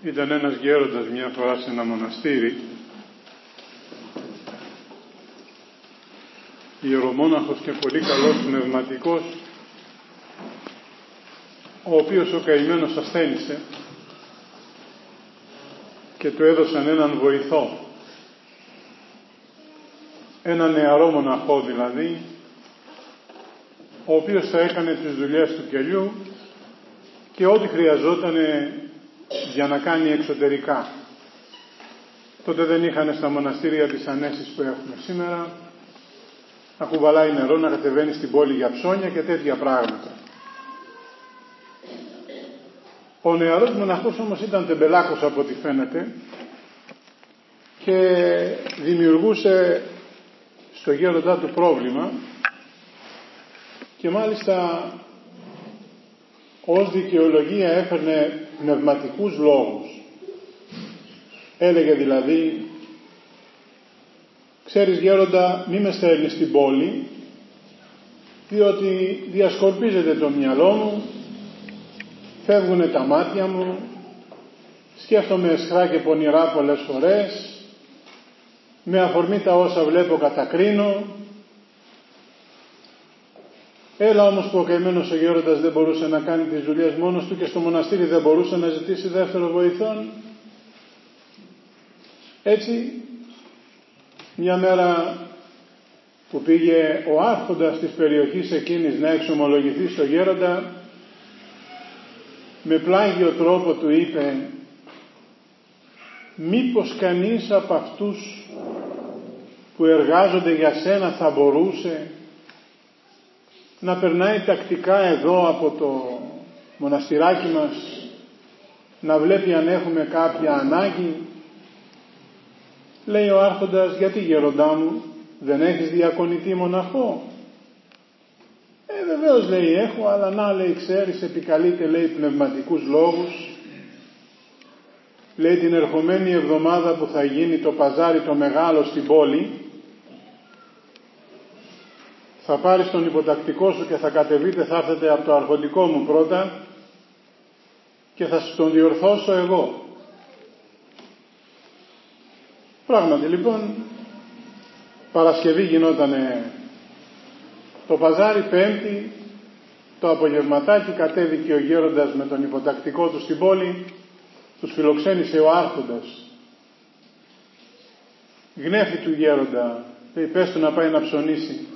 Ήταν ένας γέροντας μια φορά σε ένα μοναστήρι, ιερομόναχος και πολύ καλός πνευματικός, ο οποίος ο καημένος ασθένησε και του έδωσαν έναν βοηθό, ένα νεαρό μοναχό δηλαδή, ο οποίος θα έκανε τις δουλειές του κελιού και ό,τι χρειαζόταν για να κάνει εξωτερικά. Τότε δεν είχαν στα μοναστήρια τις ανέσεις που έχουμε σήμερα, να κουβαλάει νερό, να κατεβαίνει στην πόλη για ψώνια και τέτοια πράγματα. Ο νεαρός μοναχός όμως ήταν τεμπελάκος από ό,τι φαίνεται και δημιουργούσε στο γέροντά του πρόβλημα και μάλιστα ως δικαιολογία έφερνε πνευματικούς λόγους. Έλεγε δηλαδή, ξέρεις γέροντα, μη με στέλνεις στην πόλη, διότι διασκορπίζεται το μυαλό μου, φεύγουνε τα μάτια μου, σκέφτομαι αισχρά και πονηρά πολλές φορές, με αφορμή τα όσα βλέπω κατακρίνω. Έλα όμως που ο καημένος ο γέροντας δεν μπορούσε να κάνει τις δουλειές μόνος του και στο μοναστήρι δεν μπορούσε να ζητήσει δεύτερο βοηθόν. Έτσι, μια μέρα που πήγε ο άρχοντας της περιοχής εκείνης να εξομολογηθεί στο γέροντα, με πλάγιο τρόπο του είπε, μήπως κανείς από αυτούς που εργάζονται για σένα θα μπορούσε να περνάει τακτικά εδώ από το μοναστηράκι μας, να βλέπει αν έχουμε κάποια ανάγκη. Λέει ο άρχοντας, γιατί γέροντά μου, δεν έχεις διακονητή μοναχό? Βεβαίως λέει έχω, αλλά να λέει ξέρεις, επικαλείται λέει πνευματικούς λόγους. Λέει την ερχομένη εβδομάδα που θα γίνει το παζάρι το μεγάλο στην πόλη, θα πάρεις τον υποτακτικό σου και θα κατεβείτε, θα έρθετε από το αρχοντικό μου πρώτα και θα σου τον διορθώσω εγώ. Πράγματι λοιπόν, Παρασκευή γινότανε το παζάρι, Πέμπτη το απογευματάκι κατέβηκε ο γέροντας με τον υποτακτικό του στην πόλη, τους φιλοξένησε ο άρχοντας. Γνέφη του γέροντα, λέει πες του να πάει να ψωνίσει.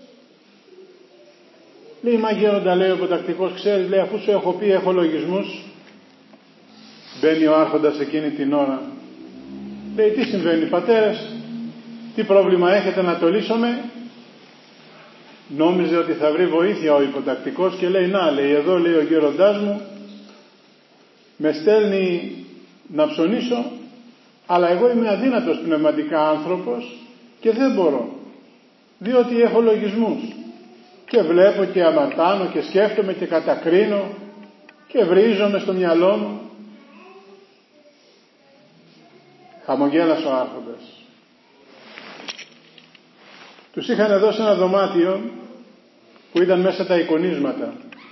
Λέει μα γέροντα, λέει ο υποτακτικός, ξέρεις, λέει αφού σου έχω πει έχω λογισμούς. Μπαίνει ο άρχοντας εκείνη την ώρα. Λέει τι συμβαίνει πατέρες, τι πρόβλημα έχετε να το λύσουμε? Νόμιζε ότι θα βρει βοήθεια ο υποτακτικός και λέει να, λέει εδώ λέει ο γέροντάς μου με στέλνει να ψωνίσω, αλλά εγώ είμαι αδύνατος πνευματικά άνθρωπος και δεν μπορώ, διότι έχω λογισμούς και βλέπω και αμαρτάνω και σκέφτομαι και κατακρίνω και βρίζομαι στο μυαλό μου. Χαμογέλασε ο άρχοντας. Τους είχαν δώσει ένα δωμάτιο που ήταν μέσα τα εικονίσματα.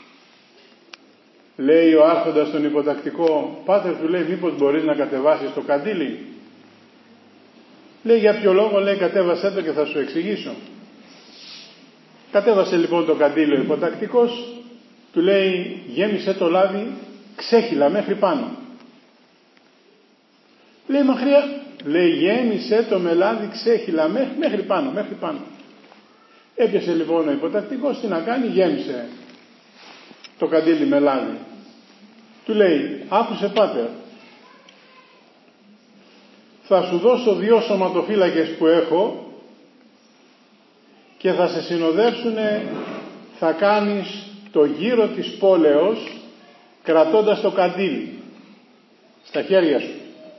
Λέει ο άρχοντας στον υποτακτικό, πάτερ του λέει μήπως μπορείς να κατεβάσεις το καντήλι? Λέει για ποιο λόγο? Λέει κατέβασέ το και θα σου εξηγήσω. Κατέβασε λοιπόν το καντήλι ο υποτακτικός, του λέει γέμισε το λάδι ξέχυλα μέχρι πάνω. Λέει μαχρία, λέει γέμισε το με λάδι ξέχυλα μέχρι πάνω, μέχρι πάνω. Έπιασε λοιπόν ο υποτακτικός, τι να κάνει, γέμισε το καντήλι με λάδι. Του λέει, άκουσε πάτερ, θα σου δώσω 2 σωματοφύλακες που έχω και θα σε συνοδεύσουνε, θα κάνεις το γύρο της πόλεως κρατώντας το καντήλι στα χέρια σου.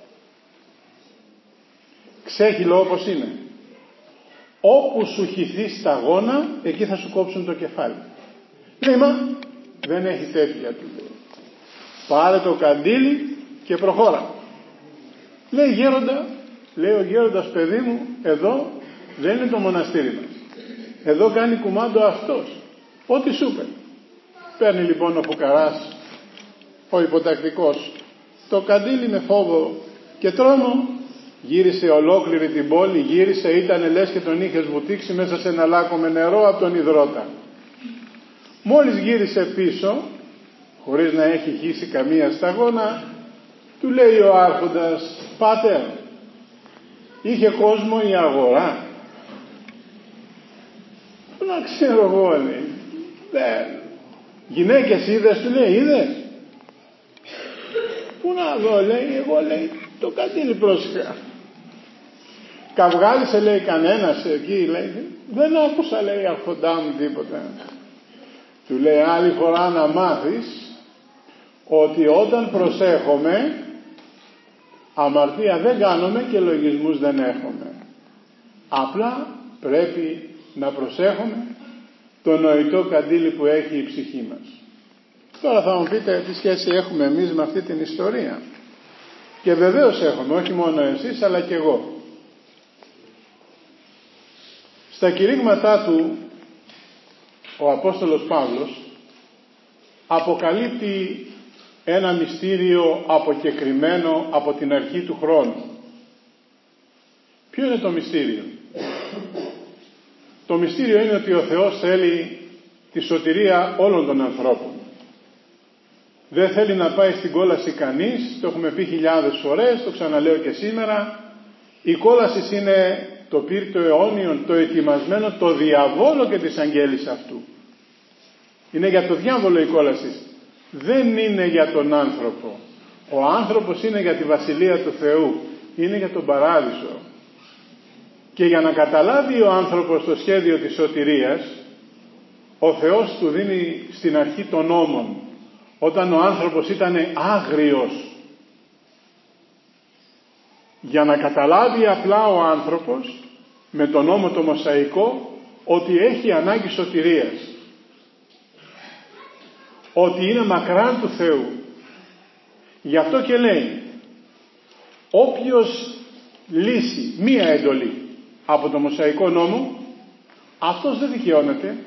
Ξέχυλο όπως είναι. Όπου σου χυθεί σταγόνα, εκεί θα σου κόψουν το κεφάλι. Λέει μα δεν έχει τέτοια, του λέει. Πάρε το καντήλι και προχώρα. Λέει γέροντα, λέει ο γέροντας παιδί μου, εδώ δεν είναι το μοναστήρι μας. Εδώ κάνει κουμάντο αυτός. Ό,τι σου είπε. Παίρνει λοιπόν ο φουκαράς, ο υποτακτικός, το καντήλι με φόβο και τρόμο γύρισε ολόκληρη την πόλη, ήταν λες και τον είχες βουτήξει μέσα σε ένα λάκκο με νερό από τον υδρότα. Μόλις γύρισε πίσω, χωρίς να έχει χύσει καμία σταγόνα, του λέει ο άρχοντας, «Πάτερ, είχε κόσμο η αγορά?» «Πού να ξέρω εγώ», λέει. «Γυναίκες είδες?» του λέει. «Είδες?» «Πού να δω?» λέει. «Εγώ», λέει, «το καντήλι πρόσεχα». «Καυγάλισε», λέει, «κανένας εκεί?» λέει. «Δεν άκουσα», λέει, «αρχοντά μου, τίποτα». Του λέει, «Άλλη φορά να μάθεις ότι όταν προσέχομαι, αμαρτία δεν κάνουμε και λογισμούς δεν έχουμε. Απλά πρέπει να προσέχουμε το νοητό καντήλι που έχει η ψυχή μας». Τώρα θα μου πείτε, τι σχέση έχουμε εμείς με αυτή την ιστορία? Και βεβαίως έχουμε, όχι μόνο εσείς αλλά και εγώ. Στα κηρύγματά του ο Απόστολος Παύλος αποκαλύπτει ένα μυστήριο αποκεκριμένο από την αρχή του χρόνου. Ποιο είναι το μυστήριο? Το μυστήριο είναι ότι ο Θεός θέλει τη σωτηρία όλων των ανθρώπων. Δεν θέλει να πάει στην κόλαση κανείς, το έχουμε πει χιλιάδες φορές, το ξαναλέω και σήμερα. Η κόλαση είναι το πύρτο αιώνιον, το ετοιμασμένο, το διαβόλο και της αγγέλης αυτού. Είναι για το διάβολο η κόλαση. Δεν είναι για τον άνθρωπο. Ο άνθρωπος είναι για τη Βασιλεία του Θεού. Είναι για τον Παράδεισο. Και για να καταλάβει ο άνθρωπος το σχέδιο της σωτηρίας, ο Θεός του δίνει στην αρχή των νόμων. Όταν ο άνθρωπος ήταν άγριος, για να καταλάβει απλά ο άνθρωπος με τον νόμο το Μωσαϊκό ότι έχει ανάγκη σωτηρίας, ότι είναι μακράν του Θεού. Γι' αυτό και λέει, όποιος λύσει μία εντολή από το Μωσαϊκό νόμο, αυτός δεν δικαιώνεται.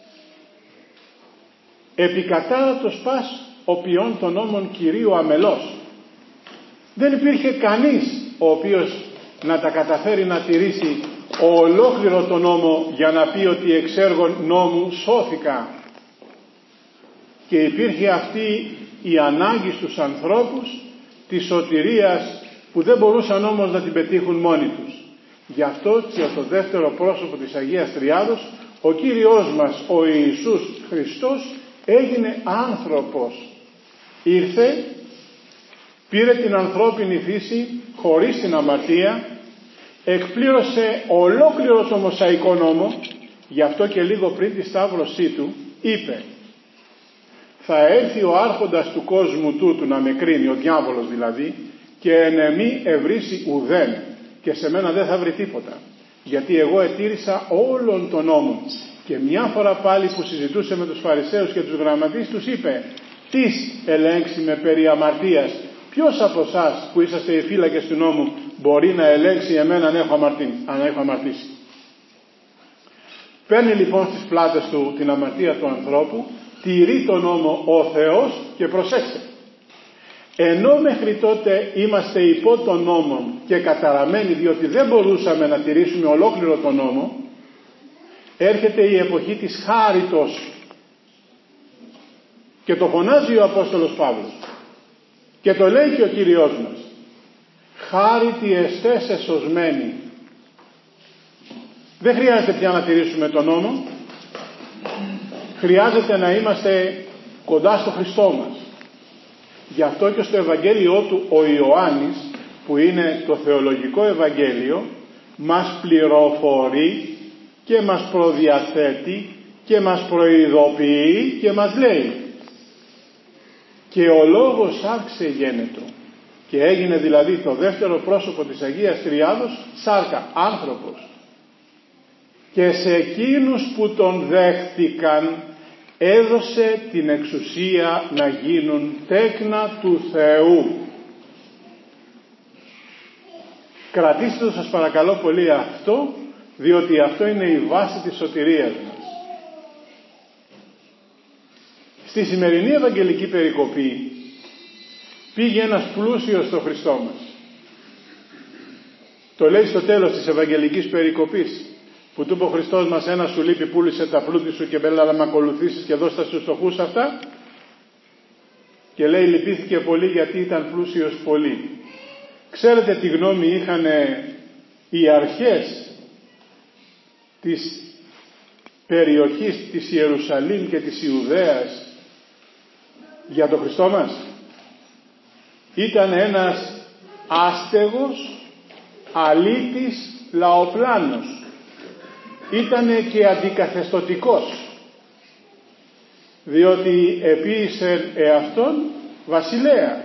Επικατάρατος πας ο ποιόν των νόμων Κυρίου αμελός. Δεν υπήρχε κανείς ο οποίος να τα καταφέρει να τηρήσει ολόκληρο τον νόμο για να πει ότι εξ έργων νόμου σώθηκα. Και υπήρχε αυτή η ανάγκη στους ανθρώπους της σωτηρίας που δεν μπορούσαν όμως να την πετύχουν μόνοι τους. Γι' αυτό και το δεύτερο πρόσωπο της Αγίας Τριάδος, ο Κύριος μας ο Ιησούς Χριστός, έγινε άνθρωπος. Ήρθε, πήρε την ανθρώπινη φύση χωρίς την αμαρτία, εκπλήρωσε ολόκληρο το Μωσαϊκό νόμο. Γι' αυτό και λίγο πριν τη σταύρωσή του είπε, θα έρθει ο άρχοντας του κόσμου τούτου να με κρίνει, ο διάβολος δηλαδή, και εν εμή ευρύσει ουδέν, και σε μένα δεν θα βρει τίποτα, γιατί εγώ ετήρησα όλων των νόμων. Και μια φορά πάλι που συζητούσε με τους Φαρισαίους και τους γραμματείς, τους είπε, τις ελέγξει με περί αμαρτίας? Ποιος από εσάς που είσαστε οι φύλακες του νόμου μπορεί να ελέγξει εμένα αν έχω αμαρτήσει? Παίρνει λοιπόν στις πλάτες του την αμαρτία του ανθρώπου, τηρεί τον νόμο ο Θεός και προσέξτε. Ενώ μέχρι τότε είμαστε υπό τον νόμο και καταραμένοι διότι δεν μπορούσαμε να τηρήσουμε ολόκληρο τον νόμο, έρχεται η εποχή της χάριτος και το φωνάζει ο Απόστολος Παύλος και το λέει και ο Κύριος μας, χάριτι εστές εσωσμένοι. Δεν χρειάζεται πια να τηρήσουμε τον νόμο, χρειάζεται να είμαστε κοντά στο Χριστό μας. Γι' αυτό και στο Ευαγγέλιό του ο Ιωάννης, που είναι το θεολογικό Ευαγγέλιο, μας πληροφορεί και μας προδιαθέτει και μας προειδοποιεί και μας λέει, και ο Λόγος άρξε γένετο, και έγινε δηλαδή το δεύτερο πρόσωπο της Αγίας Τριάδος σάρκα, άνθρωπος, και σε εκείνους που τον δέχτηκαν έδωσε την εξουσία να γίνουν τέκνα του Θεού. Κρατήστε το σας παρακαλώ πολύ αυτό, διότι αυτό είναι η βάση της σωτηρίας μας. Στη σημερινή Ευαγγελική περικοπή Πήγε ένας πλούσιος στο Χριστό μας. Το λέει στο τέλος της Ευαγγελικής περικοπής, που του είπε ο Χριστός μας, ένα σου λείπει, πούλησε τα πλούτη σου και μπέλα να με ακολουθήσεις και δώσ' τα στους φτωχούς αυτά. Και λέει λυπήθηκε πολύ γιατί ήταν πλούσιος πολύ. Ξέρετε τι γνώμη είχαν οι αρχές της περιοχής της Ιερουσαλήμ και της Ιουδαίας για τον Χριστό μας? Ήταν ένας άστεγος, αλήτης λαοπλάνος. Ήτανε και αντικαθεστωτικός, διότι επίησε εαυτόν βασιλέα.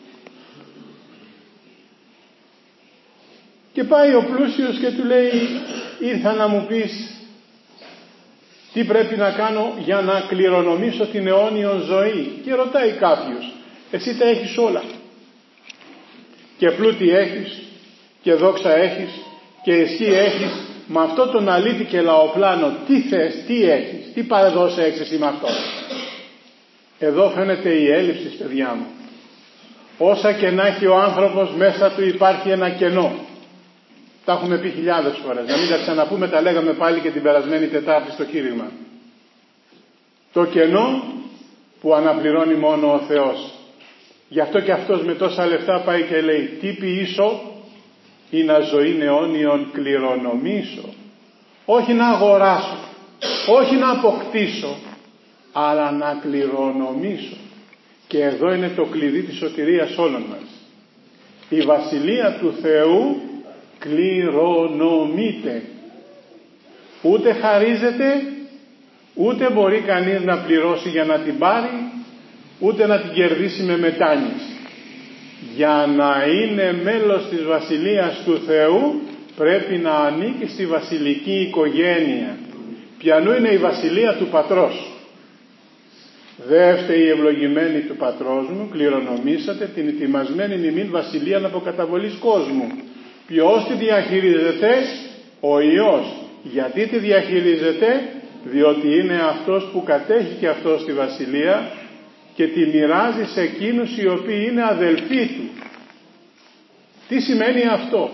Και πάει ο πλούσιος και του λέει, ήρθα να μου πεις τι πρέπει να κάνω για να κληρονομήσω την αιώνιον ζωή. Και ρωτάει κάποιος, εσύ τα έχεις όλα, και πλούτη έχεις και δόξα έχεις και ισχύ έχεις, με αυτό τον αλήτη και λαοπλάνο τι θες, τι έχεις, τι παρεδόσα έχεις εσύ με αυτό? Εδώ φαίνεται η έλλειψη, παιδιά μου. Όσα και να έχει ο άνθρωπος, μέσα του υπάρχει ένα κενό. Τα έχουμε πει χιλιάδες φορές, να μην τα ξαναπούμε, τα λέγαμε πάλι και την περασμένη Τετάρτη στο κήρυγμα. Το κενό που αναπληρώνει μόνο ο Θεός. Γι' αυτό και αυτός με τόσα λεφτά πάει και λέει, τι ποιήσω ή να ζωήν αιώνιον κληρονομήσω. Όχι να αγοράσω, όχι να αποκτήσω, αλλά να κληρονομήσω. Και εδώ είναι το κλειδί της σωτηρίας όλων μας. Η Βασιλεία του Θεού κληρονομείται. Ούτε χαρίζεται, ούτε μπορεί κανείς να πληρώσει για να την πάρει, ούτε να την κερδίσει με μετάνοιες. Για να είναι μέλος της Βασιλείας του Θεού πρέπει να ανήκει στη βασιλική οικογένεια. Ποιανού είναι η βασιλεία του πατρός? Δεύτε οι ευλογημένοι του πατρός μου, κληρονομήσατε την ετοιμασμένη ημίν βασιλεία από καταβολής κόσμου. Ποιος τη διαχειρίζεται? Ο Υιός. Γιατί τη διαχειρίζεται? Διότι είναι αυτός που κατέχει και αυτός τη βασιλεία και τη μοιράζει σε εκείνους οι οποίοι είναι αδελφοί του. Τι σημαίνει αυτό?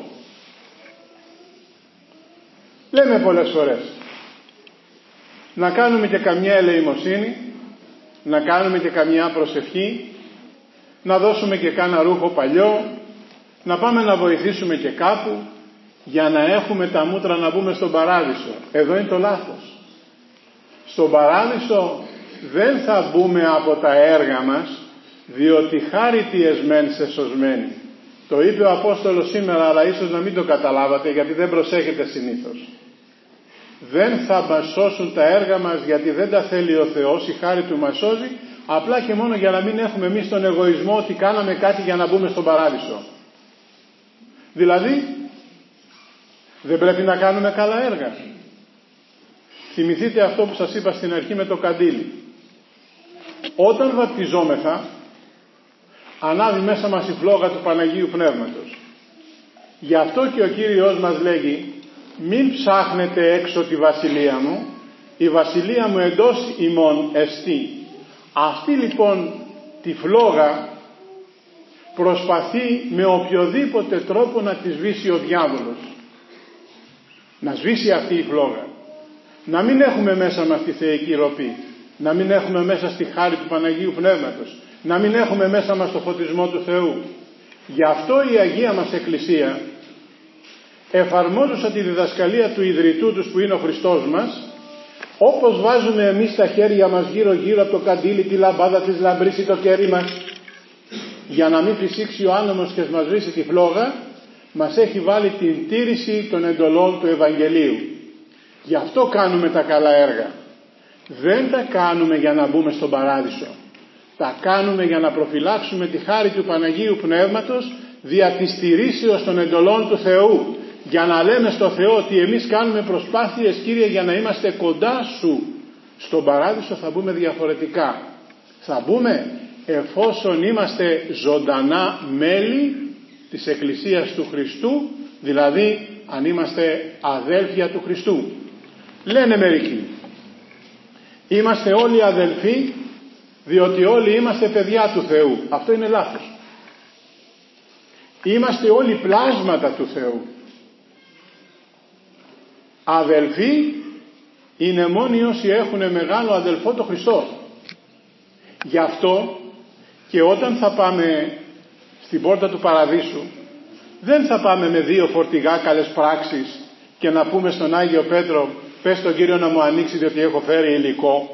Λέμε πολλές φορές να κάνουμε και καμιά ελεημοσύνη, να κάνουμε και καμιά προσευχή, να δώσουμε και κάνα ρούχο παλιό, να πάμε να βοηθήσουμε και κάπου για να έχουμε τα μούτρα να μπούμε στον παράδεισο. Εδώ είναι το λάθος. Στον παράδεισο δεν θα μπούμε από τα έργα μας, διότι χάριτοι εσμέν σε σωσμένοι. Το είπε ο Απόστολος σήμερα, αλλά ίσως να μην το καταλάβατε, γιατί δεν προσέχετε συνήθως. Δεν θα μας σώσουν τα έργα μας, γιατί δεν τα θέλει ο Θεός, η χάρη του μας σώζει, απλά και μόνο για να μην έχουμε εμείς τον εγωισμό ότι κάναμε κάτι για να μπούμε στον παράδεισο. Δηλαδή, δεν πρέπει να κάνουμε καλά έργα. Θυμηθείτε αυτό που σας είπα στην αρχή με το καντήλι. Όταν βαπτιζόμεθα, ανάβει μέσα μας η φλόγα του Παναγίου Πνεύματος. Γι' αυτό και ο Κύριος μας λέγει, μην ψάχνετε έξω τη βασιλεία μου, η βασιλεία μου εντός ημών εστί. Αυτή λοιπόν τη φλόγα προσπαθεί με οποιοδήποτε τρόπο να τη σβήσει ο διάβολος. Να σβήσει αυτή η φλόγα. Να μην έχουμε μέσα μας τη θεϊκή ροπή. Να μην έχουμε μέσα στη χάρη του Παναγίου Πνεύματος. Να μην έχουμε μέσα μας το φωτισμό του Θεού. Γι' αυτό η Αγία μας Εκκλησία, εφαρμόζουσα τη διδασκαλία του ιδρυτού τους που είναι ο Χριστός μας, όπως βάζουμε εμείς τα χέρια μας γύρω γύρω από το καντήλι, τη λαμπάδα της λαμπρής ή το κερί μας, για να μην φυσήξει ο άνεμος και μας βρίσει τη φλόγα, μας έχει βάλει την τήρηση των εντολών του Ευαγγελίου. Γι' αυτό κάνουμε τα καλά έργα. Δεν τα κάνουμε για να μπούμε στον παράδεισο. Τα κάνουμε για να προφυλάξουμε τη χάρη του Παναγίου Πνεύματος δια της στηρίσεως των εντολών του Θεού. Για να λέμε στο Θεό ότι εμείς κάνουμε προσπάθειες, Κύριε, για να είμαστε κοντά Σου. Στον παράδεισο θα μπούμε διαφορετικά. Θα μπούμε εφόσον είμαστε ζωντανά μέλη της Εκκλησίας του Χριστού, δηλαδή αν είμαστε αδέλφια του Χριστού. Λένε μερικοί, είμαστε όλοι αδελφοί διότι όλοι είμαστε παιδιά του Θεού. Αυτό είναι λάθος. Είμαστε όλοι πλάσματα του Θεού. Αδελφοί είναι μόνοι όσοι έχουν μεγάλο αδελφό το Χριστό. Γι' αυτό και όταν θα πάμε στην πόρτα του Παραδείσου, δεν θα πάμε με 2 φορτηγά καλές πράξεις και να πούμε στον Άγιο Πέτρο, πες στον Κύριο να μου ανοίξει διότι έχω φέρει υλικό.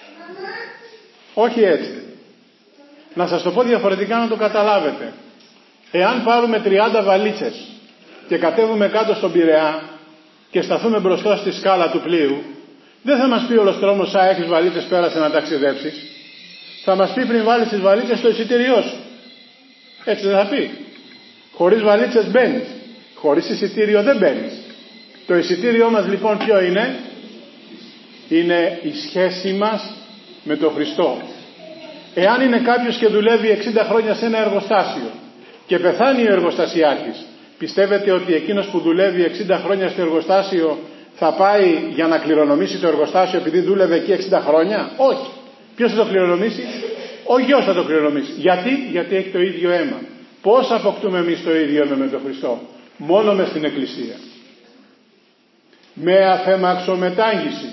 Όχι έτσι. Να σας το πω διαφορετικά να το καταλάβετε. Εάν πάρουμε 30 βαλίτσες και κατέβουμε κάτω στον Πειραιά και σταθούμε μπροστά στη σκάλα του πλοίου, δεν θα μας πει ο Λοστρόμος, έχεις βαλίτσες, πέρασε να ταξιδέψεις. Θα μας πει πριν βάλεις τις βαλίτσες στο εισιτήριό σου. Έτσι δεν θα πει? Χωρίς βαλίτσες μπαίνεις, χωρίς εισιτήριο δεν μπαίνεις. Το εισιτήριό μας λοιπόν ποιο είναι? Είναι η σχέση μας με τον Χριστό. Εάν είναι κάποιος και δουλεύει 60 χρόνια σε ένα εργοστάσιο και πεθάνει ο εργοστασιάρχης, πιστεύετε ότι εκείνος που δουλεύει 60 χρόνια στο εργοστάσιο θα πάει για να κληρονομήσει το εργοστάσιο επειδή δούλευε εκεί 60 χρόνια? Όχι. Ποιος θα το κληρονομήσει? Ο γιος θα το κληρονομήσει. Γιατί έχει το ίδιο αίμα. Πώς αποκτούμε εμείς το ίδιο αίμα με τον Χριστό? Μόνο μες στην Εκκλησία. Με αφαιμαξομετάγγιση.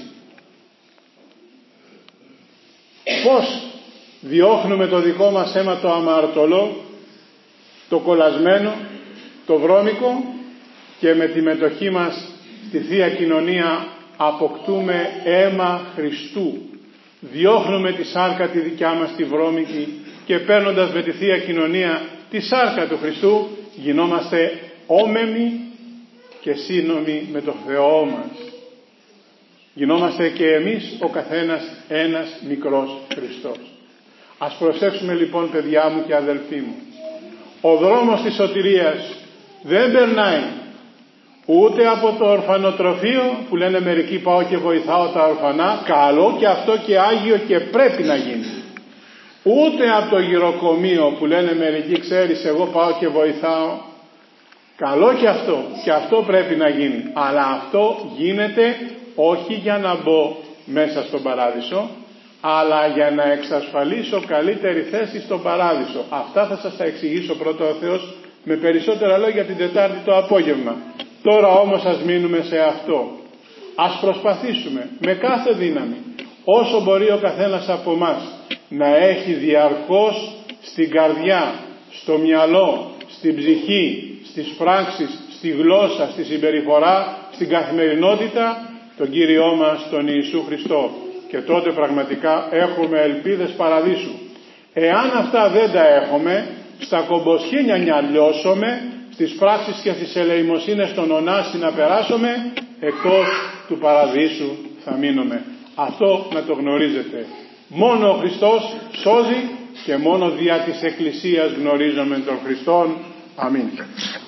Πώς διώχνουμε το δικό μας αίμα το αμαρτωλό, το κολλασμένο, το βρώμικο, και με τη μετοχή μας στη Θεία Κοινωνία αποκτούμε αίμα Χριστού. Διώχνουμε τη σάρκα τη δικιά μας τη βρώμικη και παίρνοντας με τη Θεία Κοινωνία τη σάρκα του Χριστού γινόμαστε όμεμοι και σύνομοι με το Θεό μας. Γινόμαστε και εμείς ο καθένας ένας μικρός Χριστός. Ας προσέξουμε λοιπόν, παιδιά μου και αδελφοί μου. Ο δρόμος της σωτηρίας δεν περνάει ούτε από το ορφανοτροφείο που λένε μερικοί πάω και βοηθάω τα ορφανά, καλό και αυτό και άγιο και πρέπει να γίνει. Ούτε από το γυροκομείο που λένε μερικοί, ξέρεις εγώ πάω και βοηθάω, καλό και αυτό πρέπει να γίνει. Αλλά αυτό γίνεται όχι για να μπω μέσα στον παράδεισο, αλλά για να εξασφαλίσω καλύτερη θέση στον παράδεισο. Αυτά θα σας τα εξηγήσω πρώτα ο Θεός με περισσότερα λόγια την Τετάρτη το απόγευμα. Τώρα όμως ας μείνουμε σε αυτό. Ας προσπαθήσουμε με κάθε δύναμη, όσο μπορεί ο καθένας από εμάς, να έχει διαρκώς στην καρδιά, στο μυαλό, στην ψυχή, στις πράξεις, στη γλώσσα, στη συμπεριφορά, στην καθημερινότητα τον Κύριό μας τον Ιησού Χριστό. Και τότε πραγματικά έχουμε ελπίδες παραδείσου. Εάν αυτά δεν τα έχουμε, στα κομποσχήνια νιαλιώσουμε, στις πράξεις και στις ελεημοσύνες των ονάσι να περάσουμε, εκτός του παραδείσου θα μείνουμε. Αυτό να το γνωρίζετε. Μόνο ο Χριστός σώζει και μόνο δια της Εκκλησίας γνωρίζουμε τον Χριστόν. Αμήν.